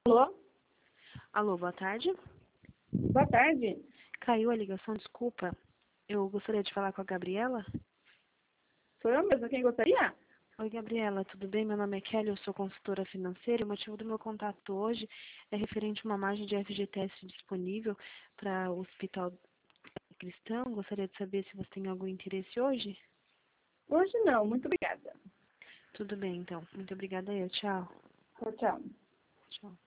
Alô? Alô, boa tarde. Boa tarde. Caiu a ligação, desculpa. Eu gostaria de falar com a Gabriela. Sou eu mesma quem gostaria? Oi, Gabriela, tudo bem? Meu nome é Kelly, eu sou consultora financeira e o motivo do meu contato hoje é referente a uma margem de FGTS disponível para o Hospital Cristão. Gostaria de saber se você tem algum interesse hoje. Hoje não, muito obrigada. Tudo bem, então. Muito obrigada aí. Tchau. Tchau, tchau. Tchau.